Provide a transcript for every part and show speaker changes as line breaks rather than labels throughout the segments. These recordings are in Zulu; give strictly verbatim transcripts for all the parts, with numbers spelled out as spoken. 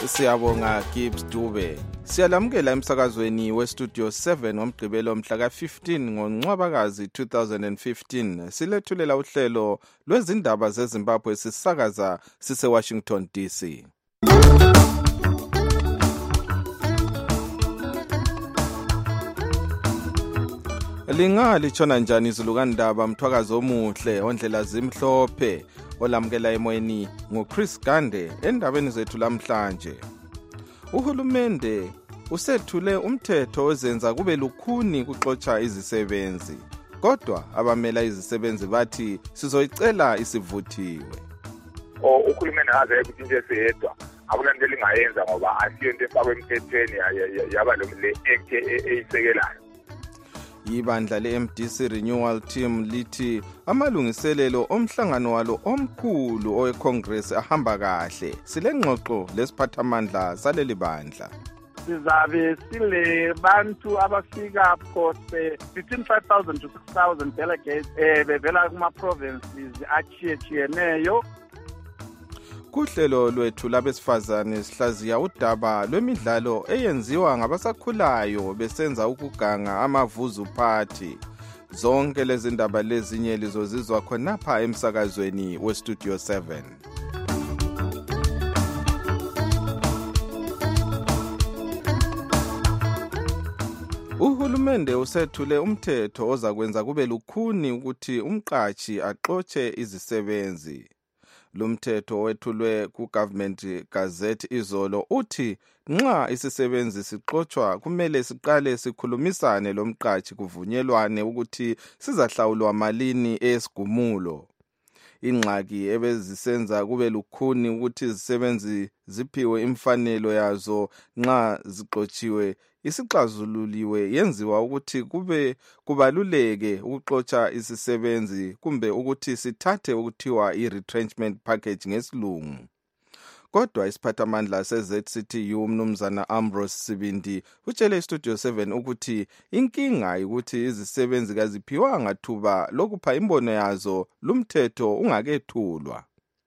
Siyabonga Gibbs Dube. Siyalamukela emsakazweni weStudio seven ngomgqibelo mhla ka fifteen ngoNcwabakazi two thousand fifteen. Silethulela uhlelo lwezindaba zeZimbabwe sisakaza sise Washington D C. Lingali chona njani izulukandaba mthwakazi omuhle ondlela zimhlophe olamukela emoyeni nguChris Gande endabeni zethu lamhlanje. Uhulumende usethule umthetho ozenza kube lukhuni kuxotsha izisebenzi. Kodwa abamela izisebenzi bathi sizoyicela isivuthiwe.
O uhulumende haze ukuthi nje siyedwa akulento lingayenza ngoba asiyo into efakwe emthethweni yaba lo le act eyisekelayo.
Ibandla le-M D C Renewal Team lithi amalungiselelo omhlangano walo omkhulu oweCongress ahamba kahle. Silengxoxo lesiphathamandla saleli bandla.
Sizabe sile bantu abafika phose between five thousand to six thousand delegates eh bevela kuma provinces achiyechiyeneyo.
Kuhlelo lwethu labesifazane sihlaziya udaba lwemidlalo eyenziwa ngabasakhulayo besenza ukuganga amavuzu party. Zonke lezi ndaba lezinye lizozizwa khonapha emsakazweni weStudio seven. Uhulumende usethule umthetho ozakwenza kube lukhuni ukuthi umqashi axotshe izisebenzi. Lumthetho wethulwe ku-Government Gazette izolo uthi nxa isisebenzi sixotsha kumele siqale sikhulumisane lomqashi kuvunyelwane ukuthi sizahlawulwa malini esigumulo. Ingxaki ebezisenza kube lukhuni ukuthi izisebenzi ziphiwe imfanelo yazo nxa zixotshiwe isixazululiwe yenziwa ukuthi kube kubaluleke ukuxotsha isisebenzi kumbe ukuthi sithathe ukuthiwa i-retrenchment package ngesilungu. Kodwa isiphathamandla se-Z C T U umnumzana Ambrose Sibindi utshele iStudio seven ukuthi inkinga ukuthi izisebenzi kaziphiwanga thuba lokupha imbono yazo lumthetho ungakethulwa.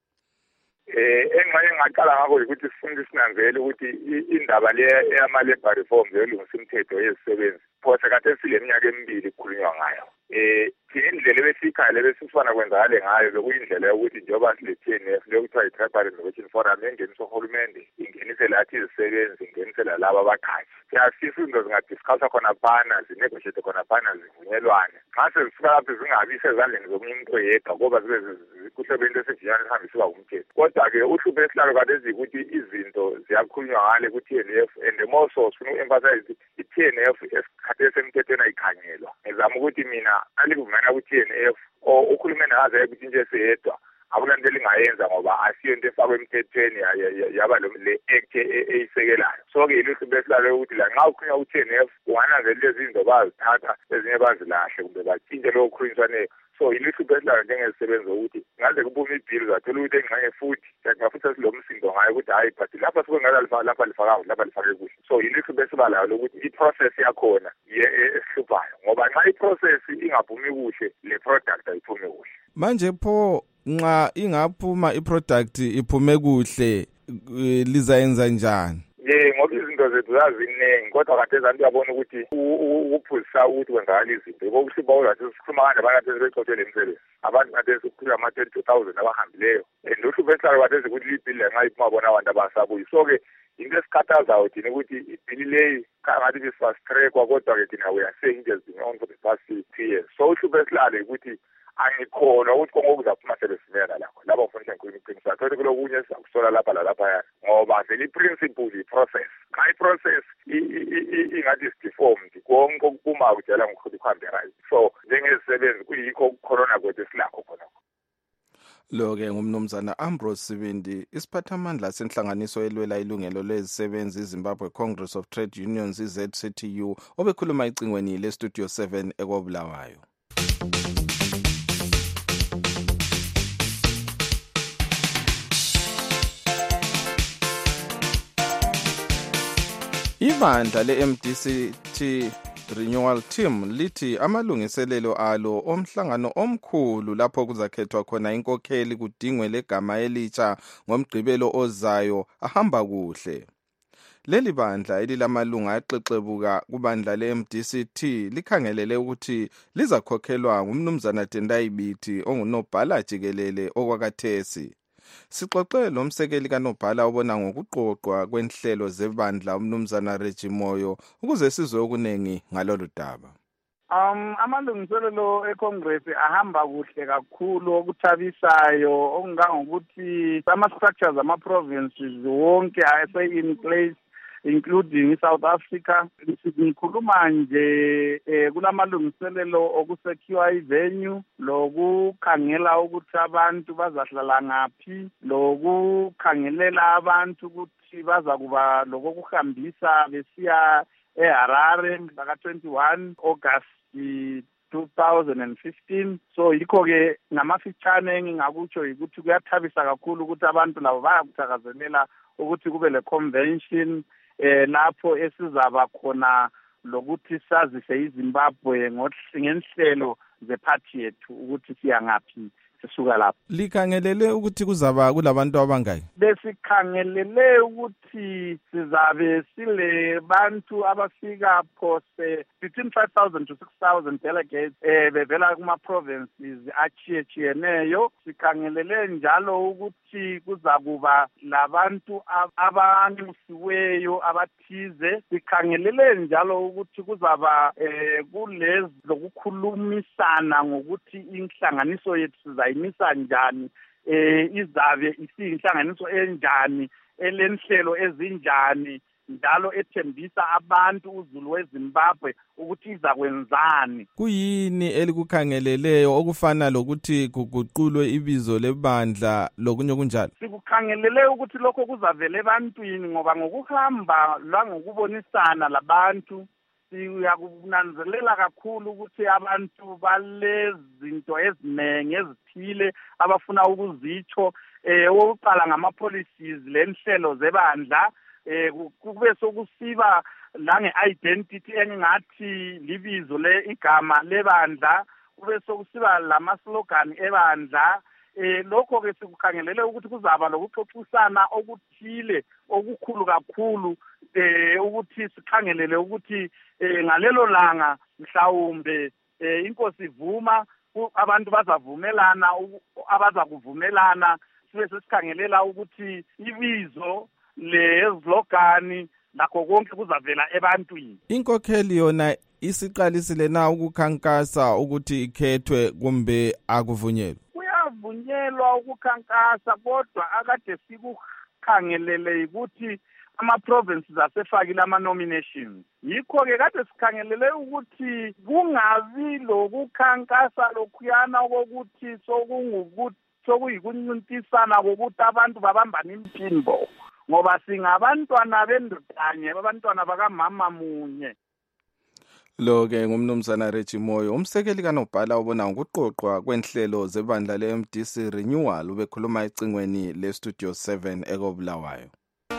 Eh engxenye ngaqala ngakho ukuthi sifunde sinanzele ukuthi indaba le eyama labor reforms yolungisa imithetho yezisebenzi phose kade sileminyaka emibili kukhulunywa ngayo. Eh indlela besikhala besifana kwenzakale ngayo bekuyindlela yokuthi njengoba silethene lokuthiwa i-Tribal Innovation Forum engenisa uhulumende ingenise lathi izisebenzi ingenisela laba abaqhashi. Siyafisa into zingadiscussa khona phana zinegotiate khona phana zivunyelwane. Nxa sezifika lapho zingabi sezandleni zomunye umuntu oyedwa ngoba zibe kuhlebe into esejiyana ihambisiwa umthetho. Kodwa-ke uhlupho esihlalo kade ukuthi izinto ziyakhulunywa ngale ku-T N F and more so sifuna uku-emphasize i-T N F esikhathi esemthethweni ayikhangelwa. Ngizama ukuthi mina alivumela ku-T N F o uhulumende haze ukuthi nje siyedwa akulento lingayenza ngoba asiyo into efakwe emthethweni yaba lo le act eyisekelayo. So ke iluhlu besilalo ukuthi la nxa ukhulunywa ku-T N F ungananzela lezi zinto bazithatha ezinye bazilahle kumbe batshintshe lokho kukhulunyiswane. So iluhlu besilalo njengezisebenzi ukuthi ngaze kuphume ibhili zathola ukuthi engxenye futhi siyaqafisa silomsindo ngayo ukuthi hayi but lapha sikwengala lapha lifaka lapha lifake kuhle. So iluhlu besibalayo lokuthi i-process yakhona esihluphayo ngoba nxa i-process ingaphumi kuhle le product ayiphumi kuhle.
Manje pho nxa ingaphuma i-product iphume kuhle lizayenza njani?
ye ngoba izinto zethu zaziningi kodwa kade abantu uyabona ukuthi ukuphuzisa ukuthi kwenzakala izinto bokuhlupha ukuthi sikhuluma ngane abantu bezixoxele imisebenzi abantu kade sikhuluma ama twenty-two thousand abahambileyo and uhlupho esihlalo kade ukuthi ibhili nxa iphuma bona abantu abasabuyi. So ke into esikhathazayo thina ukuthi ibhili leyi kangathi bisi-fast trackwa kodwa-ke thina we are saying it has been on for the past two years. So uhlupho esihlalo ukuthi angikholwa ukuthi konke okuzaphuma sebesivela lakho laba ufundisa ngikhuluma iqiniso athole kulokunye sizakusola lapha lalapha ngoba vele i-principle i-process xa i-process ingathi is-deformed konke okuphuma kudala ngokuthi kuhambe right. So njengezisebenzi kuyikho ukukhorona kwethu esilakho khonakho.
Lo-ke ngumnumzana Ambrose Sibindi isiphathamandla senhlanganiso elwela ilungelo lezisebenzi iZimbabwe Congress of Trade Unions i-Z C T U obekhuluma icingweni leStudio seven ekobulawayo. Ibandla le-M D C Renewal Team lithi amalungiselelo alo omhlangano omkhulu lapho kuzakhethwa khona inkokheli kudingwe legama elitsha ngomgqibelo ozayo ahamba kuhle. Leli bandla elilamalunga axexebuka kubandla le-M D C T likhangelele ukuthi lizakhokhelwa ngumnumzana Tendai Biti ongunobhala jikelele okwakathesi. Sixoxe lo msekeli kanobhala obona ngokuqoqwa kwenhlelo zebandla umnumzana Reggie Moyo ukuze sizwe okunengi ngalolu daba.
Um amalungiselelo eCongress ahamba kuhle kakhulu okuthabisayo okungangokuthi ama-structures ama-provinces wonke ase in place including South Africa. Sikhuluma nje eh, kulamalungiselelo okusecure ivenue lokukhangela ukuthi abantu bazahlala ngaphi lokukhangelela abantu ukuthi baza kuba lokuhambisa besiya eHarare ngaka twenty-one August two thousand fifteen. So yikho ke ngamafitshane engingakutsho ukuthi kuyathabisa kakhulu ukuthi abantu labo bayakuthakazelela ukuthi kube le convention eh lapho esizaba khona lokuthi sazise iZimbabwe ngenhlelo zeparty yethu ukuthi siya ngaphi sisuka lapho.
Likhangelele ukuthi kuzaba kulabantu abangaki?
Besikhangelele ukuthi sizabe sile bantu abafika phose between five thousand to six thousand delegates eh bevela kuma provinces achiyechiyeneyo. Sikhangelele njalo ukuthi kuzakuba labantu abanxusiweyo abathize. Sikhangelele njalo ukuthi kuzaba eh kulezi lokukhulumisana ngokuthi inhlanganiso yethu ayimisa njani eh izabe isiyinhlanganiso enjani elenhlelo ezinjani njalo ethembisa abantu uZulu weZimbabwe ukuthi izakwenzani.
Kuyini elikukhangeleleyo okufana lokuthi kuguqulwe ibizo lebandla lokunye kunjalo?
Sikukhangelele ukuthi lokho kuzavela ebantwini ngoba ngokuhamba la ngokubonisana labantu siyakunanzelela kakhulu ukuthi abantu balezinto ezinenge ezithile abafuna ukuzitsho eh oqala ngama policies lenhlelo zebandla eh kube sokusiba la ngeidentity engathi libizo le igama lebandla kube sokusiba lama slogan ebandla. Eh lokho ke sikukhangelele ukuthi kuzaba lokuxoxisana okuthile okukhulu kakhulu eh ukuthi sikhangelele ukuthi eh ngalelo langa mhlawumbe eh inkosi ivuma abantu bazavumelana abaza kuvumelana sibe sesikhangelela ukuthi ibizo lezlogani nakho konke kuzavela ebantwini.
Inkokheli yona isiqalisile na ukukhankasa ukuthi ikhethwe kumbe akuvunyelwe?
Kuyavunyelwa ukukhankasa kodwa akade sikukhangelele ukuthi ama-provinces asefakile ama-nominations. Yikho ke kade sikhangelele ukuthi kungabi lokukhankasa lokhuyana okokuthi sokungukuthi sokuyikuncintisana kokuthi abantu babambana impimbo ngoba singabantwana bendodanye babantwana bakamama munye.
Lo ke ngumnumzana Reggie Moyo umsekeli kanobhala obona ngokuqoqwa kwenhlelo zebandla le-M D C Renewal ubekhuluma ecingweni le Studio seven ekobulawayo.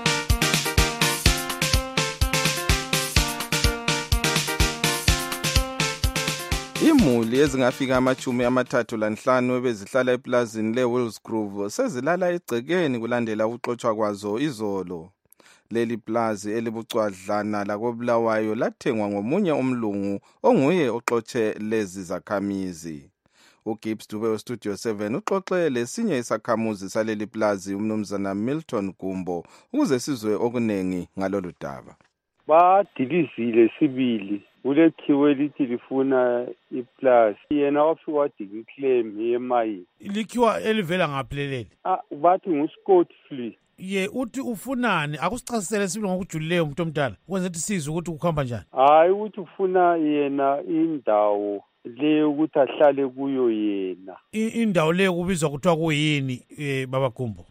Imuli ezingafika amachumi amathathu lanhlanu ebezihlala eplazini leWillsgrove sezilala egcekeni kulandela ukuxoxwa kwazo izolo. Leli plazi elibucwadlana lakobulawayo lathengwa ngomunye umlungu onguye oxoxe lezi zakhamizi. uGibbs Dube weStudio seven uxoxe lesinye isakhamuzi saleli plazi umnumzana Milton Gumbo ukuze sizwe okunengi ngalolu daba.
Badilizile sibili ulekhiwe lithi lifuna iplazi yena wafika wadinga iclaim yemayini.
Likhiwa elivela ngapheleleli.
Ah bathi nguScott Free.
Ye uthi ufunani akusichasisele sibili ngokujulileyo umuntu omdala ukwenza ukuthi sizwe ukuthi ukuhamba njani.
Hayi ukuthi ufuna yena indawo le ukuthi ahlale kuyo yena.
Indawo le kubizwa kuthiwa kuyini eh baba Gumbo?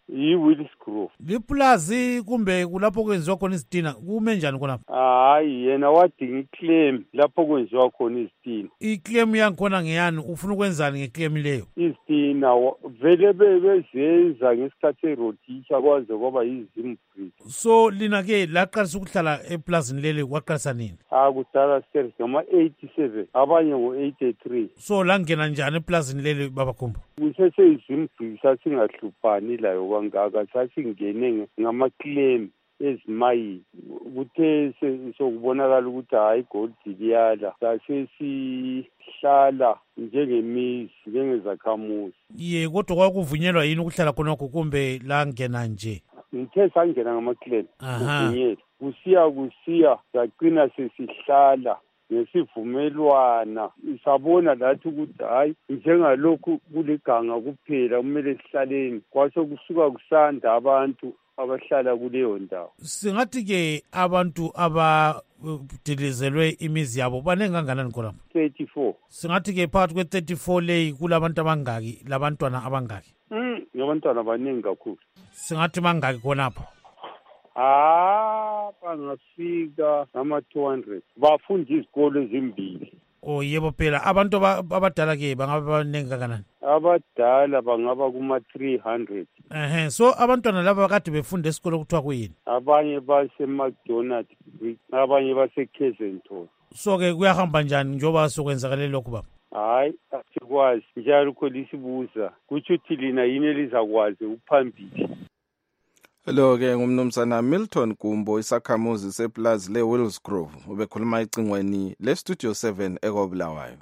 yi-Willis Grove.
Liplazi kumbe kulapho kwenziwa khona izitina kume njani khonapho?
Hayi yena wadinga iclaim lapho kwenziwa khona izitina.
Iclaim yangikhona ngeyani, ufuna ukwenzani ngeclaim leyo?
Izitina vele bezenza ngesikhathi serotisha kwaze kwaba yizimbrisi.
So lina-ke laqalisa ukuhlala eplazini leli waqalisa nini?
Ah kudala sir ngama-eighty-seven abanye ngo-eighty-three.
So langena njani eplazini leli baba Khumba?
Kusese izimbrisi sasingahluphani layo kangaka, sasingene ngama-claim ezimayini. Kuthe sokubonakala ukuthi hayi gold liyala, sasesihlala njengemizi njengezakhamuzi.
Ye kodwa kwakuvunyelwa yini ukuhlala khonokho kumbe langena nje?
Ngithe sangena ngama-claim
Aha.
kusiya kusiya sagcina sesihlala ngesivumelwana, sabona lathi ukuthi hayi njengalokhu kuliganga kuphela kumele sihlaleni, kwase kusuka kusanda abantu abahlala kuleyo ndawo.
Singathi-ke abantu abadilizelwe imizi yabo baningi kanganani khonapho?
thirty-four.
Singathi-ke phakathi kwe-thirty-four leyi kulabantu abangaki labantwana abangaki?
Mm, ngabantwana baningi kakhulu.
Singathi bangaki khonapho?
Ah, bangafika ngama-two hundred. Bafunda izikolo ezimbili.
Oh yebo phela abantu abadala-ke bangaba baningi kanganani?
Abadala bangaba kuma-three hundred.
Ehe, so abantwana laba kade befunda esikolo kuthiwa kuyini?
Abanye base-McDonald, abanye base-Kensington.
So-ke kuyahamba njani njengoba sokwenzakale lokhu baba?
Hayi, asikwazi njalo kholisibuza kutsho ukuthi lina yini elizakwazi ukuphambili.
Lo-ke ngumnumzana Milton Gumbo, isakhamuzi seplazi le-Willis Grove, ubekhuluma ecingweni le-Studio seven ekobulawayo.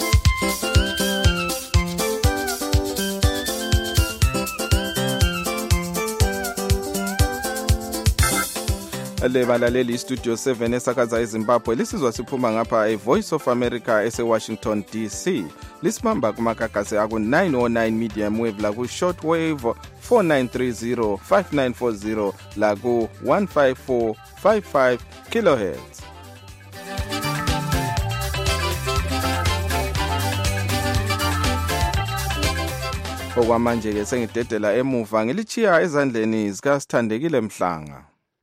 Le balaleli iStudio seven esakaza eZimbabwe lisizwa siphuma ngapha eVoice of America ese-Washington D C. Lisimamba kumakagasi aku nine oh nine medium wave la ku short wave four nine three zero five nine four zero la ku one five four five five kilohertz. Okwamanje ke sengidedela emuva ngilichiya ezandleni zika Sithandekile Mhlanga.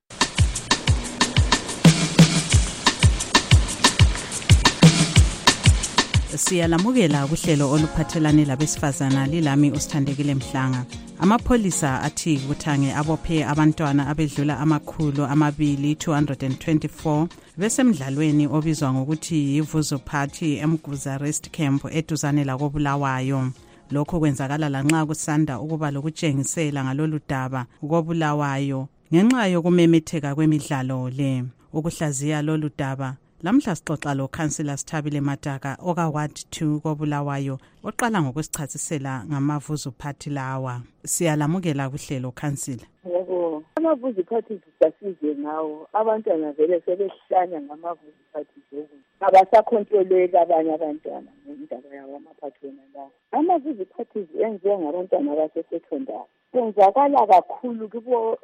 Siyalamukela kuhlelo oluphathelane labesifazana lilami uSithandekile Mhlanga. Amapholisa athi kuthange abophe abantwana abedlula amakhulu amabili two hundred twenty-four besemdlalweni obizwa ngokuthi yiVuzu Party eMguza Rest Camp eduzane lakobulawayo. Lokho kwenzakala lanxa kusanda ukuba lokutshengisela ngalolu daba kobulawayo ngenxa yokumemetheka kwemidlalo le. Ukuhlaziya lolu daba lamhla sixoxa lo Councillor Sithabile Mataka oka Ward two kobulawayo oqala ngokusichasisela ngamaVuzu Party lawa. Siyalamukela kuhlelo Councillor.
Yebo, amaVuzu Party sisize ngawo abantwana vele sebehlanya ngamaVuzu Party lokhu. Abasakhontroleka abanye abantwana ngendaba yawo amaphathona la. AmaVuzu Party enziwe ngabantwana basesecondary. Kwenzakala kakhulu kubo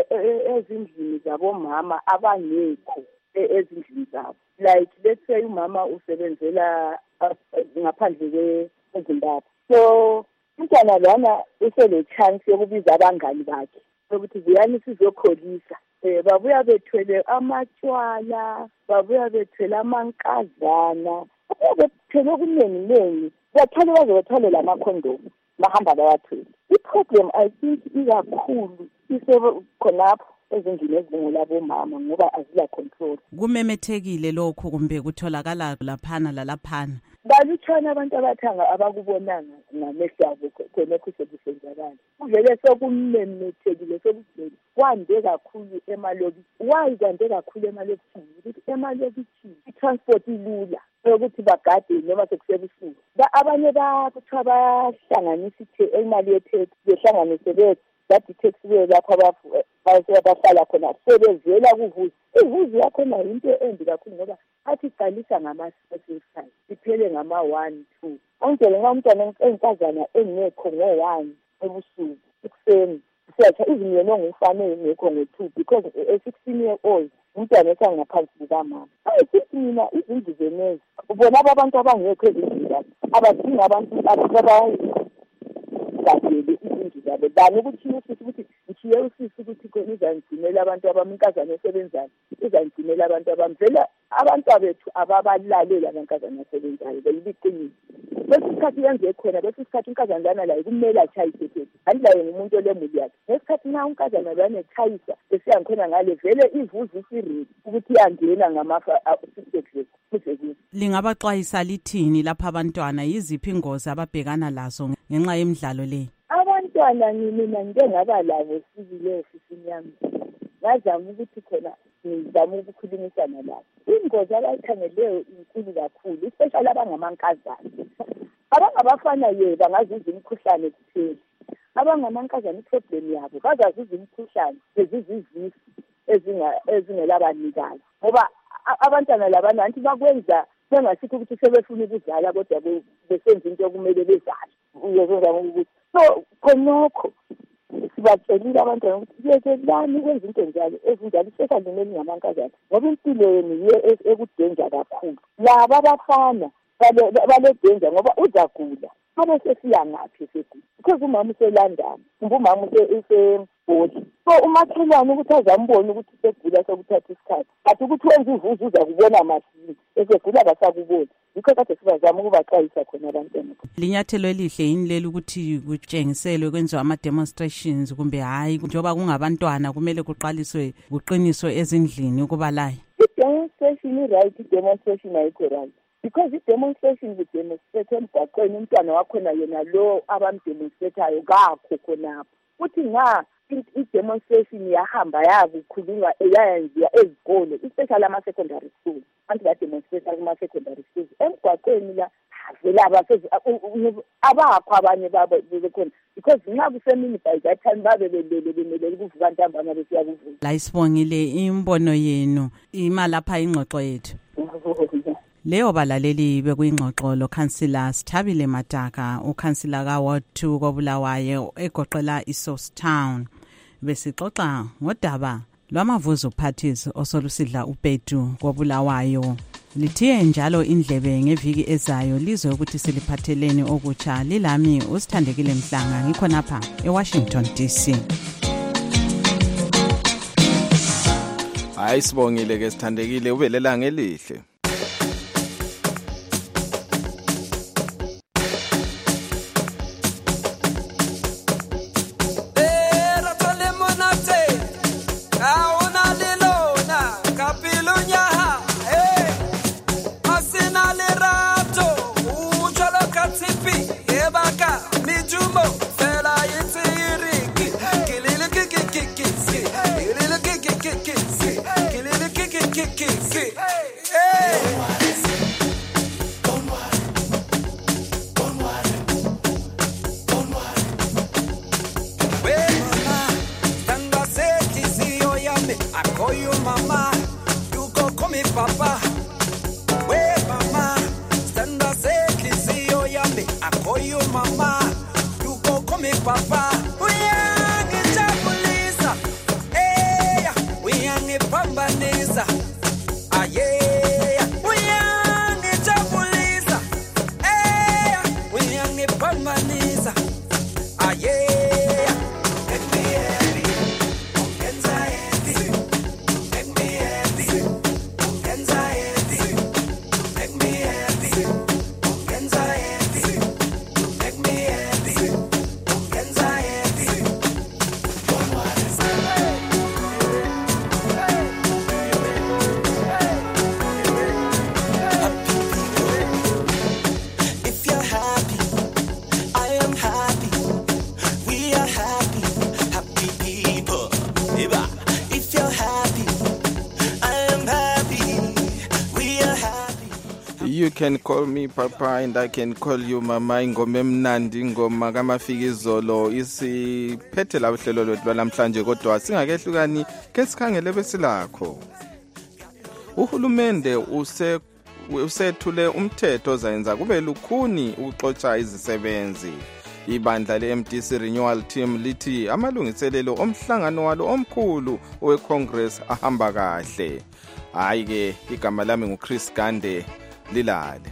ezindlini zabomama abangekho ezindlini zabo. Like let's say umama usebenzela ngaphandle kweZimbabwe. So umntwana lana usele chance yokubiza abangani bakhe ukuthi ziyani sizokholisa. Eh babuya bethwele amatshwala, babuya bethwele amankazana, babuya bethwele okuningi ningi. Bathole bazothole lamakhondomu bahamba bawathwele. I-problem I think ikakhulu isekhonapho ezindlini ezingolabo mama ngoba azila control.
Kumemethekile lokho kumbe kutholakala laphana lalaphana?
Balutshwana abantu abathanga abakubonanga ngamehlo abo khona kusebenzakala. Kuvele sokumemethekile sokugcwele. Kwande kakhulu emalokitshini. Why kwande kakhulu emalokitshini? Ukuthi emalokitshini i-transport ilula ukuthi bagade noma sekusebusuku. Abanye bakuthiwa bahlanganisa imali yetheksi behlanganise bethu that taxi way lapha bahlala khona sebevela kuvuzu. Ivuzu yakhona into embi kakhulu ngoba athi qalisa ngama-sacrifice iphele ngama-one two. Angele ngomntwana enkazana engekho ngo-one ebusuku ekuseni search even yena ongumfana ngekho ngo-two because a sixteen year old umntwana esangaphansi kukamama. Ayithi mina izindlu zenezi ubona abantu abangekho ezindlini abadinga abantu ababayi gadele izindlu zabo bani ukuthi ukuthi ukuthi ngishiye usisi ukuthi khona izangigcinela abantu abami, inkazana esebenzayo izangigcinela abantu abami. Vele abantu bethu ababalalela abankazana asebenzayo beliqiniso. Bese isikhathi yenze khona, bese isikhathi inkazana lana la kumele achayise phela. Andilaye ngumuntu olemuli yakhe. Ngesikhathi na unkazana lana echayisa bese yangikhona ngale vele ivuza isiri ukuthi yangena ngamafa sisekuhle.
Lingabaxwayisa lithini lapha abantwana, yiziphi ingozi ababhekana lazo ngenxa yemidlalo le?
Abantwana mina ngike ngaba labo sibile ofisini yami. Ngazama ukuthi khona ngizama ukukhulumisana labo. Ingozi abayikhangeleyo inkulu kakhulu, especially abangamankazana. Abangabafana ye bangazuza imikhuhlane kuphela. Abangamankazana iproblem yabo bazazuza imikhuhlane ezizizisi ezinga ezingelabanikazi. Ngoba abantwana labana anti bakwenza bengasikho ukuthi sebefuna ukudlala kodwa besenza into okumele bezale. Uyezwa ukuthi so khonokho sibatshelile abantwana ukuthi yekelani ukwenza into njalo ezinjalo sekalumeli ngamankazana ngoba impilo yenu yiyo ekudenja kakhulu. Laba abafana bale danger ngoba uzagula abe sesiya ngaphi segula because umama uselandana kumbe umama usebhodi. So umakhelwane ukuthi azambone ukuthi segula sokuthatha isikhathi athi ukuthi wenza uvuzo uza kubona masini esegula basakubona. Yikho kade sibazama ukubaxwayisa khona abantwana.
Linyathelo elihle yini leli ukuthi kutshengiselwe kwenziwa ama demonstrations kumbe hayi njoba kungabantwana kumele kuqaliswe kuqiniswe ezindlini ukuba layi?
I-demonstration i-right, i-demonstration ayikho right. Because i-demonstration we-demonstrate emgwaqweni umntwana wakhona yena lo abamdemonstratayo kakho khonapho. Futhi nga i-demonstration yahamba yakukhulunywa eyayenziwa ezikole, especially ama-secondary school. Anti ba-demonstrate kuma-secondary schools. Emgwaqweni la vela abakho abanye babo bekhona. Because nxa kusemini by that time babe belele bemele ukuvuka ntambama besiya kuvuka.
La isibongile imbono yenu imalapha ingxoxo yethu. Leyo balaleli bekuyingxoxo lo Councillor Sithabile Mataka, ukhansila ka Ward two koBulawayo egoqela iSource Town. Besixoxa ngodaba lwamavuzo parties osolusidla uPetu koBulawayo. Lithiye njalo indlebe ngeviki ezayo lizwe ukuthi siliphatheleni okutsha. Lilami uSithandekile Mhlanga ngikho napha eWashington D C.
Hayi sibongile ke Sithandekile, ubelela ngelihle. You can call me Papa and I can call you Mama. Ingoma emnandi, ingoma kaMafikizolo isiphethe la uhlelo lwethu lamhlanje, kodwa singakehlukani ke sikhangele besilakho. Uhulumende use usethule umthetho ozayenza kube lukhuni ukuxoxa izisebenzi. Ibandla le-M D C Renewal Team lithi amalungiselelo omhlangano walo omkhulu owe-Congress ahamba kahle. Hayi ke igama lami nguChris Gande lilale.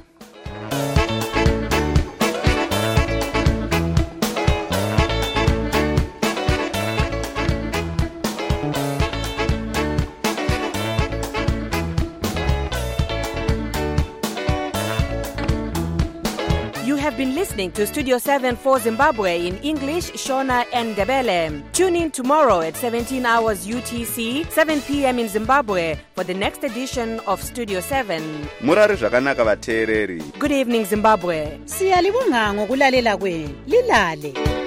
have been listening to Studio seven for Zimbabwe in English, Shona and Ndebele. Tune in tomorrow at seventeen hours U T C, seven p.m. in Zimbabwe for the next edition of Studio seven.
Murari zvakanaka vateereri.
Good evening, Zimbabwe.
Siyalibonga ngokulalela kwenu. Lilale.